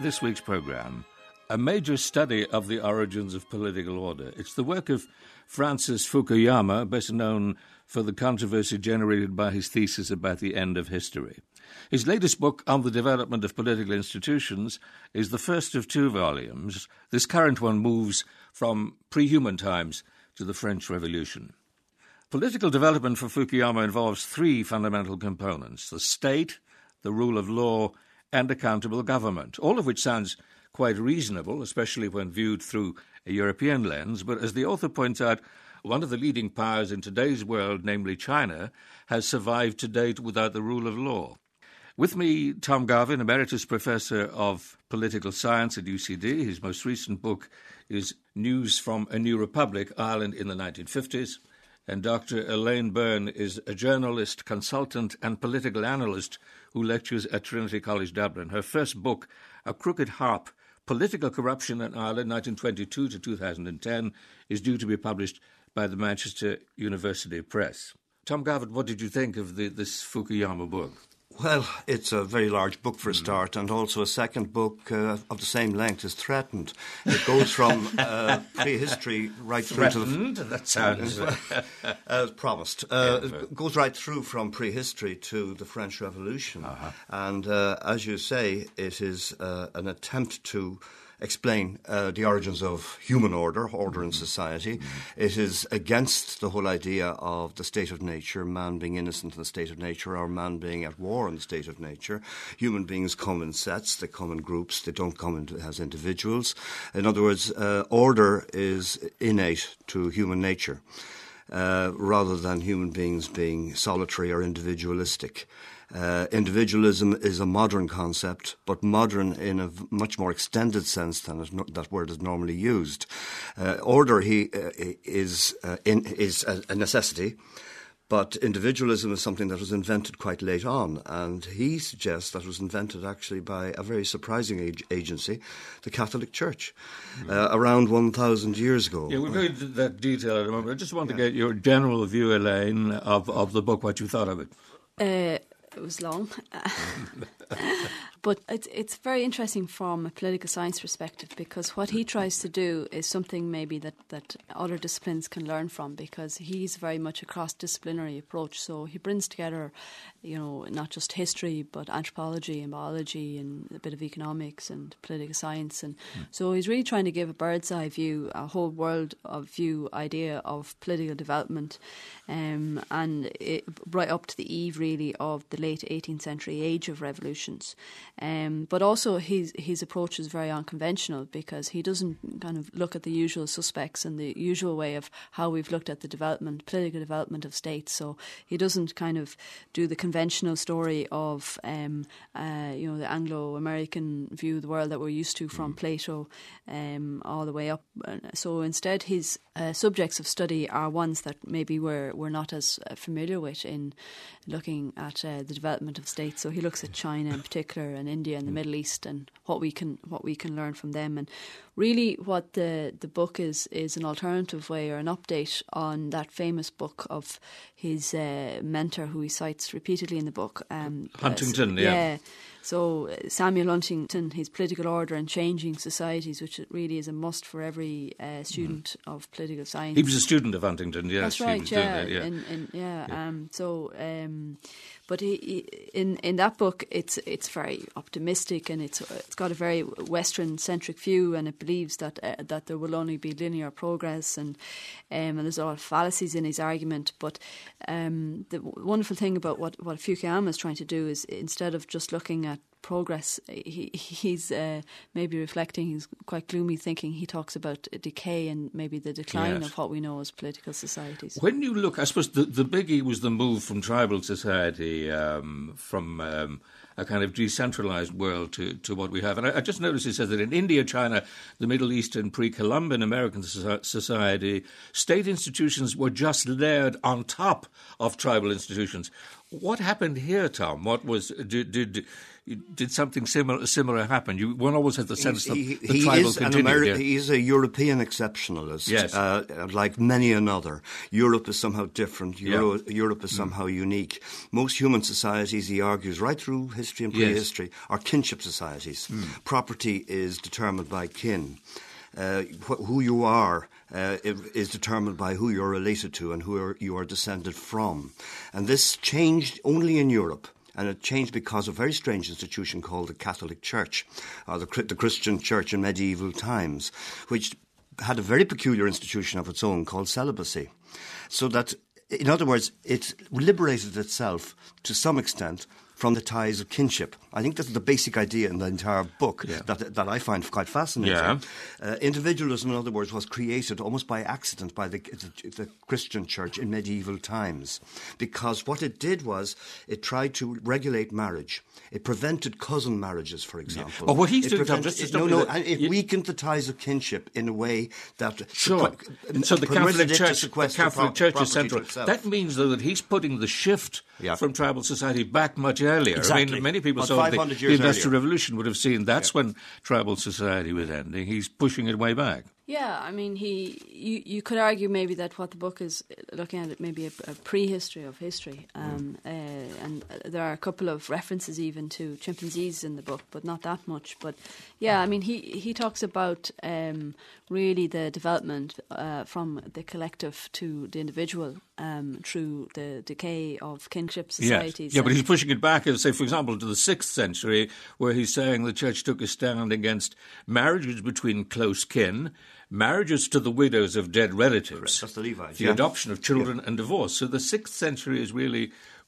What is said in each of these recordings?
this week's programme, a major study of the origins of political order. It's the work of Francis Fukuyama, best known for the controversy generated by his thesis about the end of history. His latest book on the development of political institutions is the first of 2 volumes. This current one moves from pre-human times to the French Revolution. Political development for Fukuyama involves 3 fundamental components: the state, the rule of law, and accountable government, all of which sounds quite reasonable, especially when viewed through a European lens. But as the author points out, one of the leading powers in today's world, namely China, has survived to date without the rule of law. With me, Tom Garvin, Emeritus Professor of Political Science at UCD. His most recent book is News from a New Republic, Ireland in the 1950s. And Dr. Elaine Byrne is a journalist, consultant and political analyst who lectures at Trinity College Dublin. Her first book, A Crooked Harp, Political Corruption in Ireland, 1922 to 2010, is due to be published by the Manchester University Press. Tom Garvin, what did you think of this Fukuyama book? Well, it's a very large book for a start, and also a second book of the same length is threatened. It goes from prehistory right through to the... That sounds... promised. It goes right through from prehistory to the French Revolution. And as you say, it is an attempt to explain the origins of human order in society. It is against the whole idea of the state of nature, man being innocent in the state of nature, or man being at war in the state of nature. Human beings come in sets, they come in groups, they don't come as individuals. In other words, order is innate to human nature, rather than human beings being solitary or individualistic. Individualism is a modern concept, but modern in a much more extended sense than that word is normally used. Order is a necessity, but individualism is something that was invented quite late on, and he suggests that it was invented actually by a very surprising agency, the Catholic Church, around 1,000 years ago. Yeah, we'll go into that detail in a moment. I just want to get your general view, Elaine, of the book, what you thought of it. It was long, but it's very interesting from a political science perspective, because what he tries to do is something maybe that other disciplines can learn from, because he's very much a cross-disciplinary approach. So he brings together, not just history, but anthropology and biology and a bit of economics and political science. And so he's really trying to give a bird's eye view, a whole world of view idea of political development, and right up to the eve, really, of the late 18th century age of revolutions. But also his approach is very unconventional, because he doesn't kind of look at the usual suspects and the usual way of how we've looked at the political development of states. So he doesn't kind of do the conventional story of the Anglo-American view of the world that we're used to from Plato all the way up. So instead his subjects of study are ones that maybe we're not as familiar with in looking at the development of states. So he looks at China in particular, and India and the Middle East, and what we can learn from them. And really what the book is an alternative way, or an update on that famous book of his mentor, who he cites repeatedly in the book. Huntington, yeah. So Samuel Huntington, his Political Order and Changing Societies, which really is a must for every student of political science. He was a student of Huntington, yes. That's right, he was doing that, but he, in that book, it's very optimistic, and it's got a very Western-centric view, and it believes that there will only be linear progress, and there's a lot of fallacies in his argument. But the wonderful thing about what Fukuyama is trying to do is, instead of just looking at progress, he's maybe reflecting his quite gloomy thinking. He talks about decay and maybe the decline of what we know as political societies. When you look, I suppose the biggie was the move from tribal society, from a kind of decentralized world to what we have. And I just noticed it says that in India, China, the Middle East and pre-Columbian American society, state institutions were just layered on top of tribal institutions. What happened here, Tom? What was did something similar happen? One always had the sense that the tribal is continued. He is a European exceptionalist, yes. Like many another. Europe is somehow different. Europe is somehow unique. Most human societies, he argues, right through history and prehistory, are kinship societies. Property is determined by kin. Who you are is determined by who you're related to and who you are descended from. And this changed only in Europe. And it changed because of a very strange institution called the Catholic Church, or the Christian Church in medieval times, which had a very peculiar institution of its own called celibacy. So that, in other words, it liberated itself to some extent from the ties of kinship. I think this is the basic idea in the entire book that I find quite fascinating. Yeah. Individualism, in other words, was created almost by accident by the Christian Church in medieval times, because what it did was it tried to regulate marriage. It prevented cousin marriages, for example. Yeah. Well, what he's doing, it weakened the ties of kinship in a way that so the Catholic Church is central. That means, though, that he's putting the shift from tribal society back much earlier. Exactly. I mean, many people saw the Industrial Revolution would have seen that's when tribal society was ending. He's pushing it way back. Yeah, I mean, you could argue maybe that what the book is looking at, it maybe a prehistory of history, and there are a couple of references even to chimpanzees in the book, but not that much. But yeah, I mean, he talks about really the development from the collective to the individual through the decay of kinship societies. Yes. Yeah, but he's pushing it back, say, for example, to the 6th century, where he's saying the church took a stand against marriages between close kin, marriages to the widows of dead relatives, that's the Levites, the adoption of children and divorce. So the 6th century is really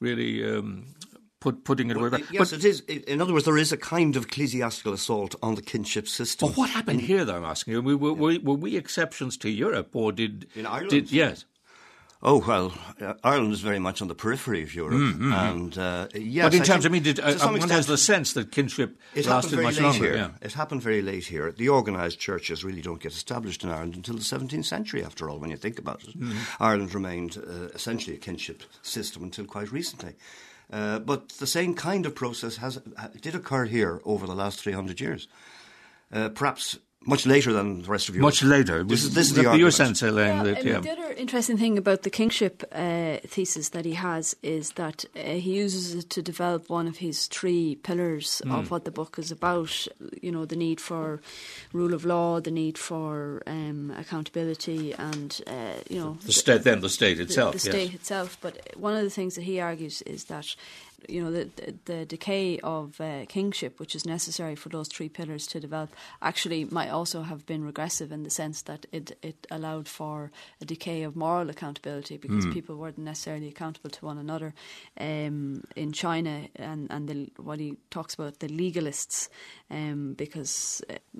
putting it away back. Yes, it is. In other words, there is a kind of ecclesiastical assault on the kinship system. But what happened here, though, I'm asking you? Were we exceptions to Europe, or did... In Ireland? Yes. Oh, well, Ireland is very much on the periphery of Europe. And, yes, but in terms, one has the sense that kinship lasted much longer. Here. Yeah. It happened very late here. The organised churches really don't get established in Ireland until the 17th century, after all, when you think about it. Ireland remained essentially a kinship system until quite recently. But the same kind of process did occur here over the last 300 years. Perhaps much later than the rest of Europe. Much later. This is the argument. Your sense, Elaine. The other interesting thing about the kingship thesis that he has is that he uses it to develop one of his 3 pillars of what the book is about. You know, the need for rule of law, the need for accountability, and the state itself. The state itself. But one of the things that he argues is that, you know, the decay of kingship, which is necessary for those 3 pillars to develop, actually might also have been regressive in the sense that it allowed for a decay of moral accountability, because people weren't necessarily accountable to one another. In China, and what he talks about, the legalists, because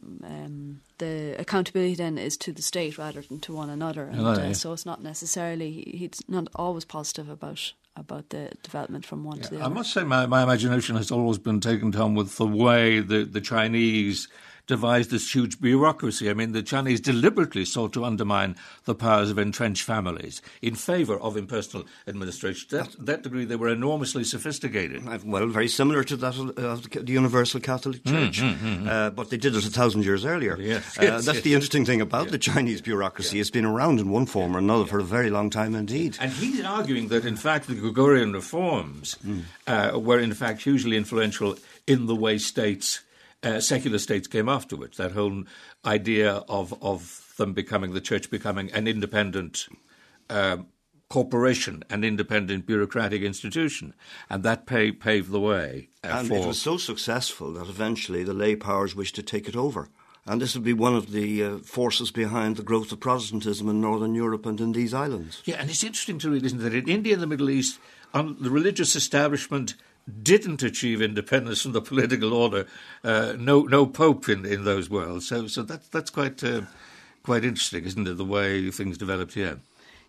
the accountability then is to the state rather than to one another, and so it's not necessarily, he's not always positive about the development from one to the other. I must say my imagination has always been taken down with the way the Chinese devised this huge bureaucracy. I mean, the Chinese deliberately sought to undermine the powers of entrenched families in favour of impersonal administration. To that degree, they were enormously sophisticated. Well, very similar to that of the Universal Catholic Church. But they did it 1,000 years earlier. That's the interesting thing about the Chinese bureaucracy. It's been around in one form or another for a very long time indeed. And he's arguing that, in fact, the Gregorian reforms were, in fact, hugely influential in the way secular states came afterwards. That whole idea of them the church becoming an independent corporation, an independent bureaucratic institution, and that paved the way. And it was so successful that eventually the lay powers wished to take it over. And this would be one of the forces behind the growth of Protestantism in Northern Europe and in these islands. Yeah, and it's interesting to read, isn't it, that in India and the Middle East, the religious establishment didn't achieve independence from the political order. No pope in those worlds. So that's quite interesting, isn't it? The way things developed here.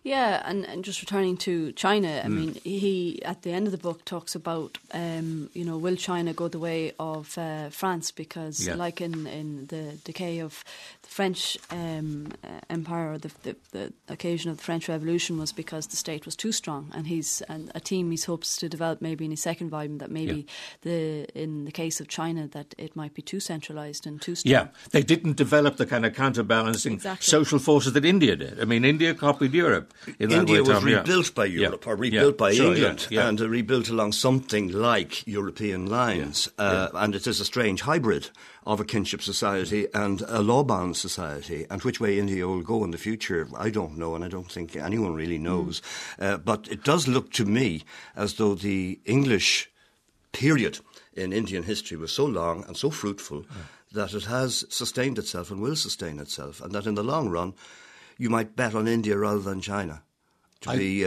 Yeah, and just returning to China, I mean, he, at the end of the book, talks about, will China go the way of France? Because like in the decay of the French Empire, or the occasion of the French Revolution was because the state was too strong. And a theme he hopes to develop maybe in his second volume, that maybe in the case of China, that it might be too centralised and too strong. Yeah, they didn't develop the kind of counterbalancing social forces that India did. I mean, India copied Europe. India was rebuilt by Europe, or rebuilt by England, and rebuilt along something like European lines. And it is a strange hybrid of a kinship society and a law-bound society. And which way India will go in the future, I don't know, and I don't think anyone really knows. But it does look to me as though the English period in Indian history was so long and so fruitful that it has sustained itself and will sustain itself, and that in the long run you might bet on India rather than China to be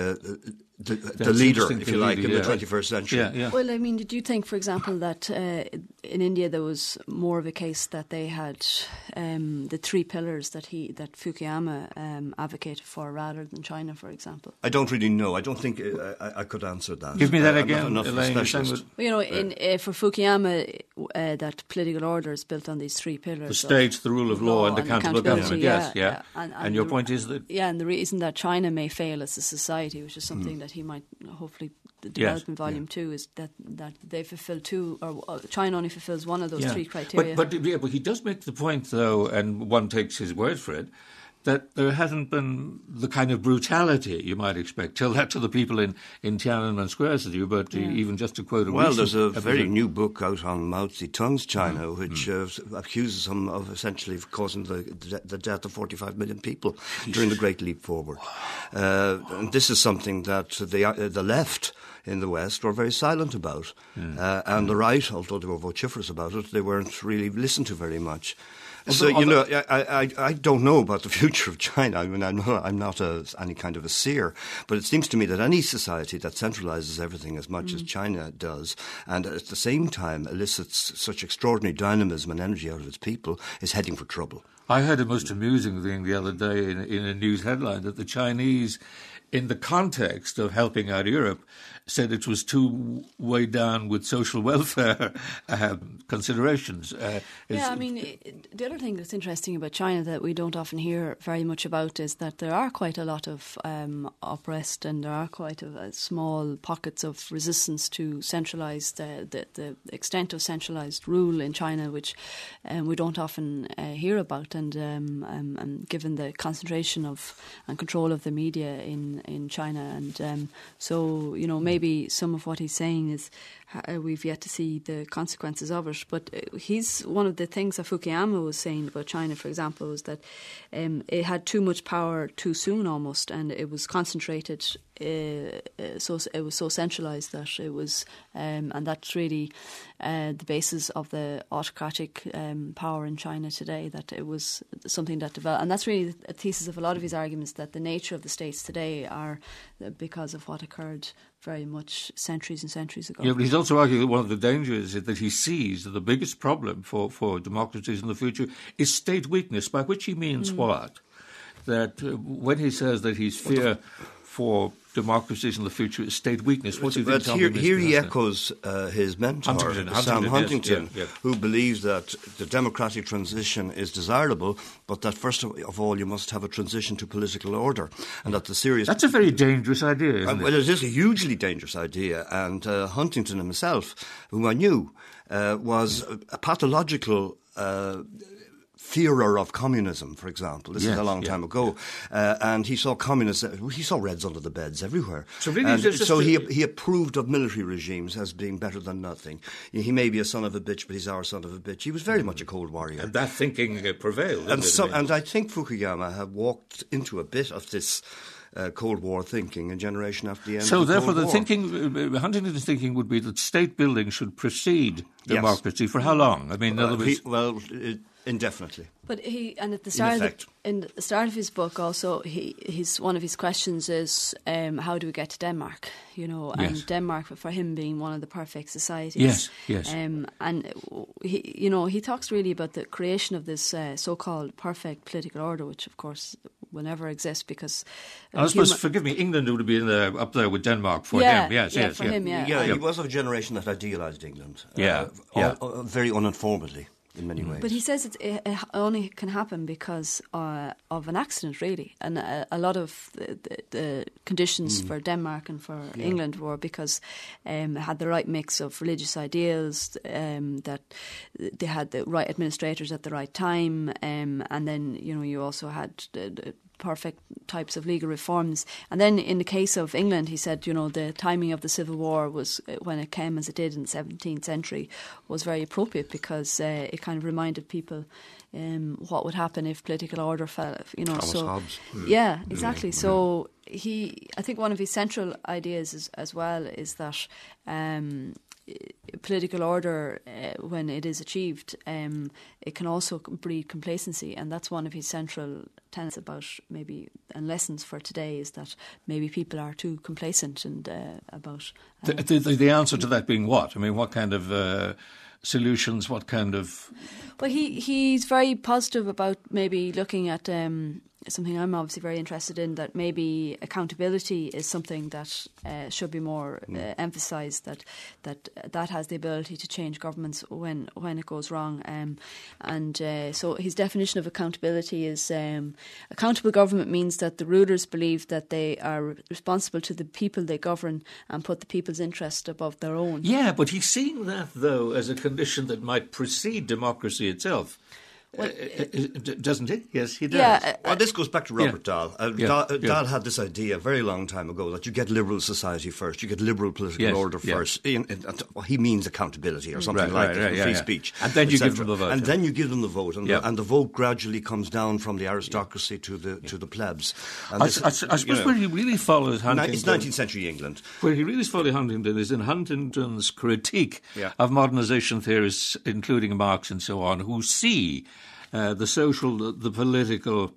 the leader, if you like, in the 21st century. Well, I mean, did you think, for example, that in India there was more of a case that they had the three pillars that Fukuyama advocated for, rather than China, for example? I don't really know. I don't think I could answer that. Give me that again. I'm not enough of a specialist. For Fukuyama, that political order is built on these three pillars: the state, the rule of law, and accountable government. Yes. And your point is that and the reason that China may fail as a society, which is something that he might hopefully develop in Volume 2, is that they fulfil two, or China only fulfills one of those three criteria. But he does make the point, though, and one takes his word for it, that there hasn't been the kind of brutality you might expect. Tell that to the people in Tiananmen Square, said you, but even just to quote there's a very new book out on Mao Zedong's China, which accuses him of essentially causing the death of 45 million people during the Great Leap Forward. And this is something that the left in the West were very silent about. And the right, although they were vociferous about it, they weren't really listened to very much. So, I don't know about the future of China. I mean, I'm not any kind of a seer, but it seems to me that any society that centralises everything as much as China does, and at the same time elicits such extraordinary dynamism and energy out of its people, is heading for trouble. I heard a most amusing thing the other day in a news headline that the Chinese, in the context of helping out Europe, said it was too weighed down with social welfare considerations. The other thing that's interesting about China that we don't often hear very much about is that there are quite a lot of oppressed, and there are quite small pockets of resistance to centralised, the extent of centralised rule in China, which we don't often hear about, and given the concentration of and control of the media in China, and so maybe some of what he's saying is we've yet to see the consequences of it. But one of the things that Fukuyama was saying about China, for example, was that it had too much power too soon almost, and it was concentrated. So it was so centralised that it was, and that's really the basis of the autocratic power in China today. That it was something that developed, and that's really a thesis of a lot of his arguments, that the nature of the states today are because of what occurred very much centuries and centuries ago. Yeah, but he's also arguing that one of the dangers is that he sees that the biggest problem for democracies in the future is state weakness, by which he means what? That when he says that he's fear for democracies in the future is state weakness, what do you think? But here he echoes his mentor, Sam Huntington, who believes that the democratic transition is desirable, but that first of all you must have a transition to political order, and that the serious... That's a very dangerous idea, isn't it? Well, it is a hugely dangerous idea, and Huntington himself, whom I knew, was a pathological... fearer of communism, for example. This is a long time ago. And he saw communists, he saw Reds under the beds everywhere. So really, he approved of military regimes as being better than nothing. He may be a son of a bitch, but he's our son of a bitch. He was very much a Cold Warrior. And that thinking prevailed. And I think Fukuyama had walked into a bit of this Cold War thinking a generation after the end of the Cold War. So therefore Huntington's thinking would be that state building should precede democracy. For how long? I mean, in other words... indefinitely. But at the start of his book, also, one of his questions is, how do we get to Denmark? And Denmark, for him, being one of the perfect societies. Yes. And he talks really about the creation of this so-called perfect political order, which, of course, will never exist because. I suppose, forgive me, England would be up there with Denmark for him. Yes, for him. He was of a generation that idealised England. Very uninformedly. In many ways. But he says it only can happen because of an accident, really. And a lot of the conditions for Denmark and for England were because it had the right mix of religious ideals, that they had the right administrators at the right time, and then, you also had the perfect types of legal reforms. And then in the case of England, he said, the timing of the Civil War was, when it came as it did in the 17th century, was very appropriate because it kind of reminded people what would happen if political order fell. Thomas Hobbes. Yeah, exactly. So I think one of his central ideas as well is that political order, when it is achieved, it can also breed complacency, and that's one of his central tenets about and lessons for today, is that maybe people are too complacent and about. The answer to that being what? I mean, what kind of solutions? What kind of? Well, he's very positive about maybe looking at. Something I'm obviously very interested in, that maybe accountability is something that should be more emphasised, that has the ability to change governments when it goes wrong. So his definition of accountability is accountable government means that the rulers believe that they are responsible to the people they govern and put the people's interest above their own. Yeah, but he's seeing that, though, as a condition that might precede democracy itself. Well, doesn't he? Yes, he does. Yeah, well, this goes back to Robert Dahl. Dahl had this idea a very long time ago that you get liberal society first, you get liberal political order first. He means accountability or something free speech. And then you give them the vote. And then you give them the vote, and the vote gradually comes down from the aristocracy to the plebs. And I suppose where he really follows Huntington... It's 19th century England. Where he really follows Huntington is in Huntington's critique of modernisation theorists, including Marx and so on, who see... the social, the political,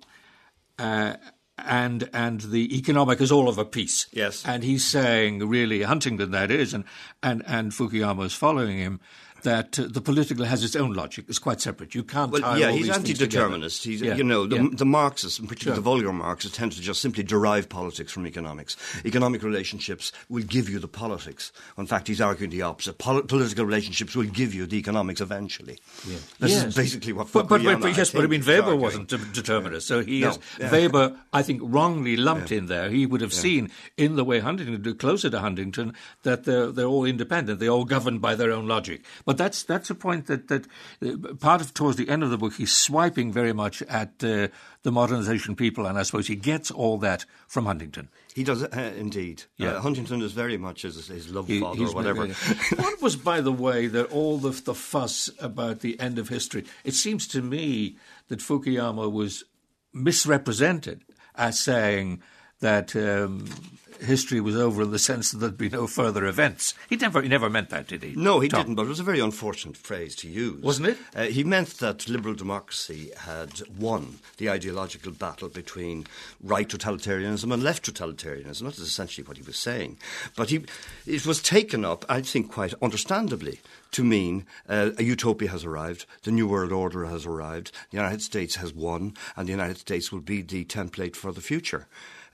and the economic as all of a piece. Yes. And he's saying, really, Huntington, that is, and Fukuyama is following him, that the political has its own logic. It's quite separate. You can't tie all these he's anti-determinist. He's, the Marxists, and particularly the vulgar Marxists, tend to just simply derive politics from economics. Economic relationships will give you the politics. In fact, he's arguing the opposite. Political relationships will give you the economics eventually. Yeah. This is basically what Fukuyama... But I mean, Weber wasn't a determinist, so he is... Weber, I think, wrongly lumped in there. He would have seen, in the way Huntington, closer to Huntington, that they're all independent. They're all governed by their own logic. But that's a point that part of, towards the end of the book, he's swiping very much at the modernisation people, and I suppose he gets all that from Huntington. He does, indeed. Yeah. Huntington is very much his love father or whatever. What was, by the way, all the fuss about the end of history? It seems to me that Fukuyama was misrepresented as saying that history was over in the sense that there'd be no further events. He never meant that, did he? No, he didn't, but it was a very unfortunate phrase to use. Wasn't it? He meant that liberal democracy had won the ideological battle between right totalitarianism and left totalitarianism. That is essentially what he was saying. But it was taken up, I think quite understandably, to mean a utopia has arrived, the New World Order has arrived, the United States has won, and the United States will be the template for the future.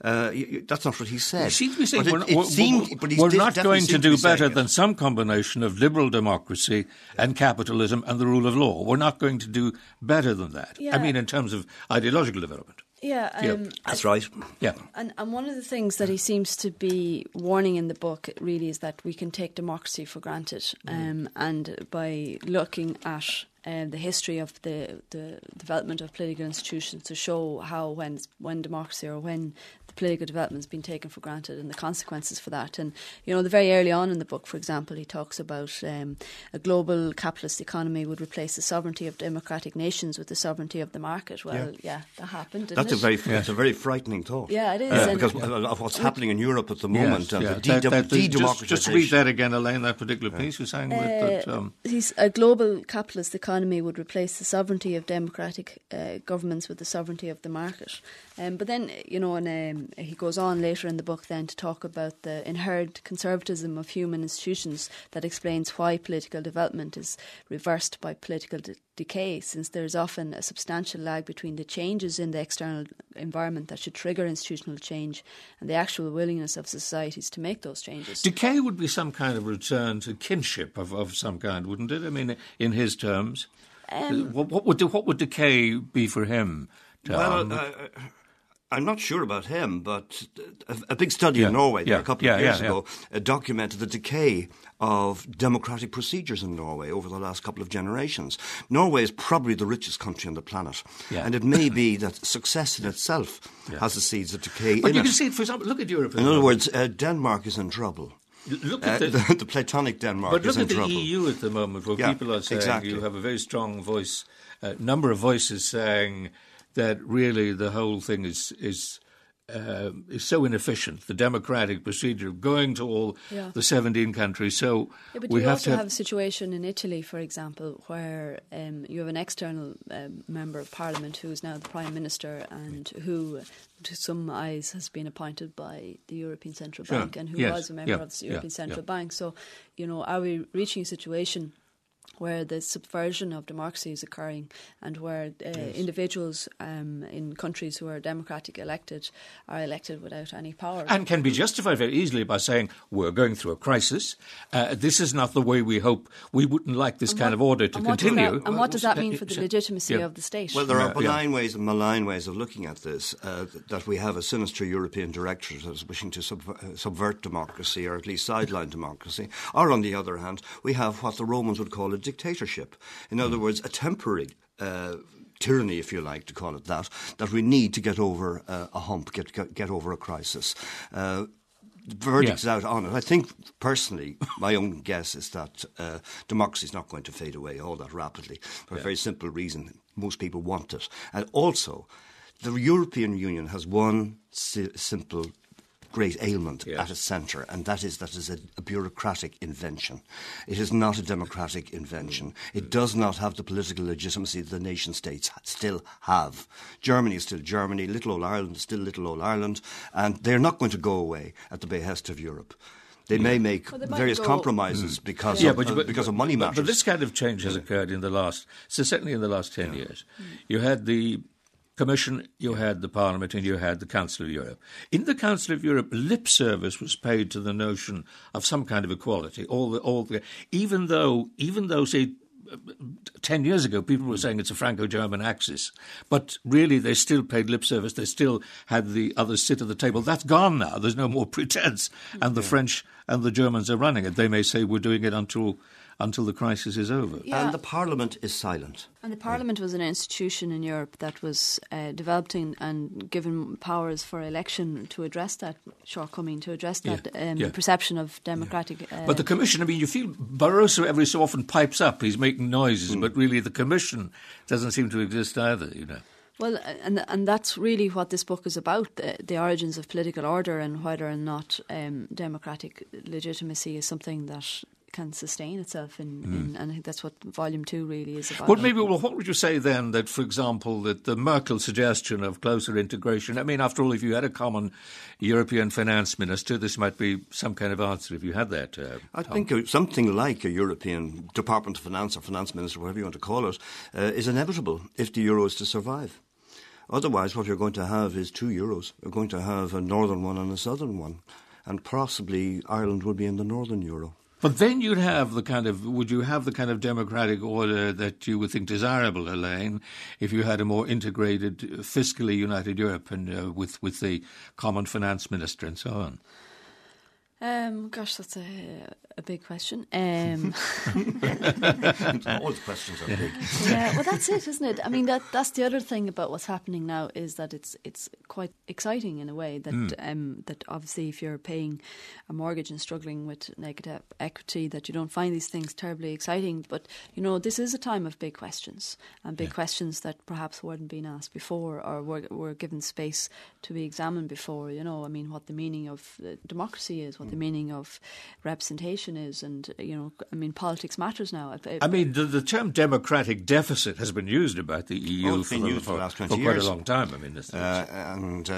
That's not what he said. You seem to be saying we're not going to do better than some combination of liberal democracy and capitalism and the rule of law. We're not going to do better than that. Yeah. I mean, in terms of ideological development. Yeah, that's right. Yeah, and one of the things that he seems to be warning in the book really is that we can take democracy for granted, and by looking at the history of the development of political institutions to show how when democracy or when the political development has been taken for granted and the consequences for that. And the very early on in the book, for example, he talks about a global capitalist economy would replace the sovereignty of democratic nations with the sovereignty of the market. Well, that happened. That's a very frightening thought. Yeah, it is because of what's happening in Europe at the moment. De-democratization. Just read that again, Elaine. That particular piece you're saying he's a global capitalist economy would replace the sovereignty of democratic governments with the sovereignty of the market. But then, he goes on later in the book then to talk about the inherent conservatism of human institutions that explains why political development is reversed by political decay, since there is often a substantial lag between the changes in the external environment that should trigger institutional change and the actual willingness of societies to make those changes. Decay would be some kind of return to kinship of some kind, wouldn't it? I mean, in his terms, what would decay be for him? Well, I'm not sure about him, but a big study in Norway a couple of years ago documented the decay of democratic procedures in Norway over the last couple of generations. Norway is probably the richest country on the planet, and it may be that success in itself has the seeds of decay but you can see it, for example, look at Europe. In other words, Denmark is in trouble. Look at the Platonic Denmark is in trouble. But look at the EU at the moment, where people are saying you have a very strong voice, number of voices saying that really the whole thing is so inefficient, the democratic procedure of going to all the 17 countries. So but we you have also to have a situation in Italy, for example, where you have an external member of parliament who is now the prime minister and who, to some eyes, has been appointed by the European Central Bank and who was a member of the European Central Bank. So, are we reaching a situation where the subversion of democracy is occurring and where individuals in countries who are democratic elected are elected without any power? And can be justified very easily by saying, we're going through a crisis. This is not the way we hope. We wouldn't like this kind of order to continue. And what does that mean for the legitimacy of the state? Well, there are benign ways and malign ways of looking at this, that we have a sinister European directorate that is wishing to subvert democracy or at least sideline democracy. Or, on the other hand, we have what the Romans would call a dictatorship. In other words, a temporary tyranny, if you like to call it that we need to get over a hump, get over a crisis. The verdict's out on it. I think, personally, my own guess is that democracy is not going to fade away all that rapidly for a very simple reason. Most people want it. And also, the European Union has one simple great ailment at its centre, and that is a bureaucratic invention. It is not a democratic invention. It does not have the political legitimacy that the nation states still have. Germany is still Germany, little old Ireland is still little old Ireland, and they're not going to go away at the behest of Europe. They may make various compromises because of money matters. But this kind of change has occurred certainly in the last 10 years. You had the Commission, you had the Parliament, and you had the Council of Europe. In the Council of Europe, lip service was paid to the notion of some kind of equality. Even though, say, 10 years ago, people were saying it's a Franco-German axis, but really they still paid lip service. They still had the others sit at the table. That's gone now. There's no more pretense, and the French and the Germans are running it. They may say we're doing it until the crisis is over. Yeah. And the Parliament is silent. And the Parliament was an institution in Europe that was developing and given powers for election to address that shortcoming, to address that perception of democratic... But the Commission, you feel Barroso every so often pipes up. He's making noises, but really the Commission doesn't seem to exist either, Well, and that's really what this book is about, the origins of political order and whether or not democratic legitimacy is something that can sustain itself and I think that's what Volume 2 really is about. Well, what would you say then that, for example, that the Merkel suggestion of closer integration, after all, if you had a common European finance minister, this might be some kind of answer if you had that, I think something like a European Department of Finance or finance minister, whatever you want to call it, is inevitable if the euro is to survive. Otherwise, what you're going to have is 2 euros. You're going to have a northern one and a southern one, and possibly Ireland will be in the northern euro. But then would you have the kind of democratic order that you would think desirable, Elaine, if you had a more integrated, fiscally united Europe and with the common finance minister and so on? Gosh, that's a big question. All questions are big. Yeah, well, that's it, isn't it? That's the other thing about what's happening now is that it's quite exciting in a way that that obviously if you're paying a mortgage and struggling with negative equity, that you don't find these things terribly exciting. But this is a time of big questions and big questions that perhaps weren't being asked before or were given space to be examined before. What the meaning of democracy is, what the meaning of representation is, and politics matters now. The term democratic deficit has been used about the EU for the last 20 years. Quite a long time.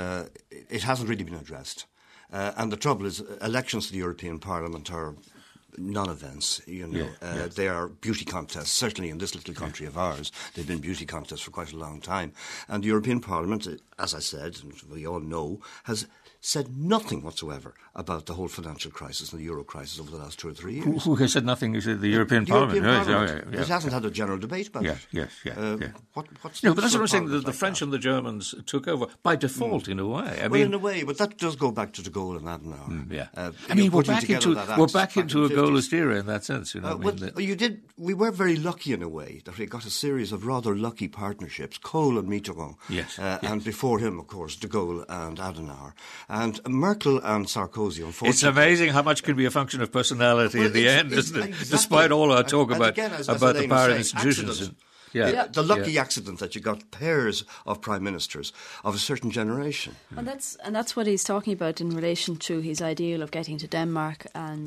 It hasn't really been addressed. And the trouble is, elections to the European Parliament are non-events, They are beauty contests, certainly in this little country of ours. They've been beauty contests for quite a long time. And the European Parliament, as I said, and we all know, has said nothing whatsoever about the whole financial crisis and the euro crisis over the last 2 or 3 years. Who has said nothing? Is it the European Parliament? It hasn't had a general debate about it. Yes. What's No, but that's what I'm saying. The French and the Germans took over by default, in a way. In a way, but that does go back to de Gaulle and Adenauer. We're back into a Gaullist era in that sense. We were very lucky in a way that we got a series of rather lucky partnerships, Kohl and Mitterrand, and before him, of course, de Gaulle and Adenauer. And Merkel and Sarkozy, unfortunately... It's amazing how much can be a function of personality in the end, isn't it? Exactly. Despite all our talk about the power of institutions. The lucky accident that you got pairs of prime ministers of a certain generation. And that's what he's talking about in relation to his ideal of getting to Denmark and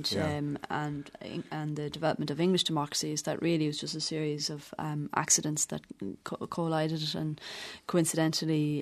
the development of English democracy, is that really was just a series of accidents that collided and coincidentally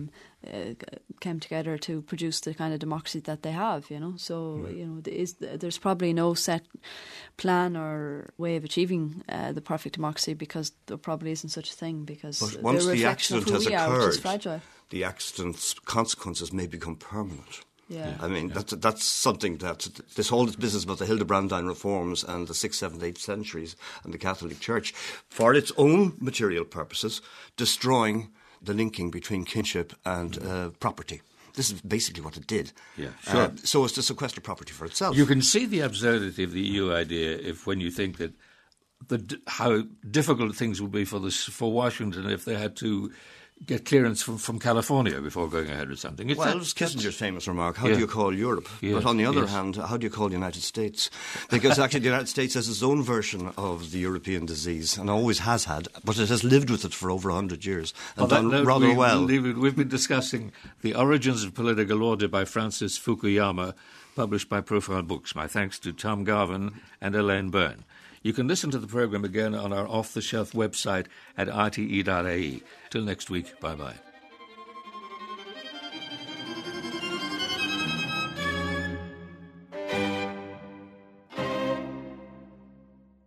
came together to produce the kind of democracy that they have, So, there's probably no set plan or way of achieving the perfect democracy, because there probably isn't such a thing, because but once the accident has occurred, the accident's consequences may become permanent. Yeah. I mean, that's something that this whole business about the Hildebrandine reforms and the 6th, 7th, 8th centuries and the Catholic Church, for its own material purposes, destroying the linking between kinship and property. This is basically what it did. Yeah, sure. So as to sequester property for itself. You can see the absurdity of the EU idea when you think that how difficult things would be for Washington if they had to get clearance from California before going ahead with something. It's Kissinger's famous remark, how do you call Europe? But on the other hand, how do you call the United States? Because actually the United States has its own version of the European disease and always has had, but it has lived with it for over 100 years and done rather well. We've been discussing The Origins of Political Order by Francis Fukuyama, published by Profile Books. My thanks to Tom Garvin and Elaine Byrne. You can listen to the programme again on our off-the-shelf website at rte.ie. Till next week, bye-bye.